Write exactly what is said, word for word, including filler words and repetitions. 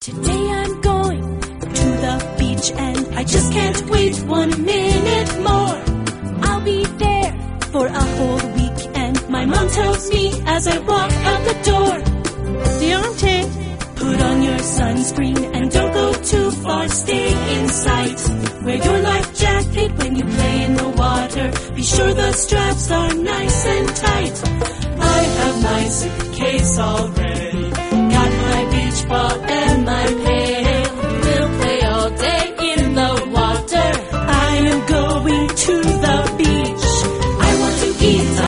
Today I'm going to the beach and I just can't wait one minute more. I'll be there for a whole week and my mom tells me as I walk out the door, Deontay, put on your sunscreen and don't go too far, stay in sight. Wear your life jacket when you play in the water, be sure the straps are nice and tight. I have my suitcase all ready.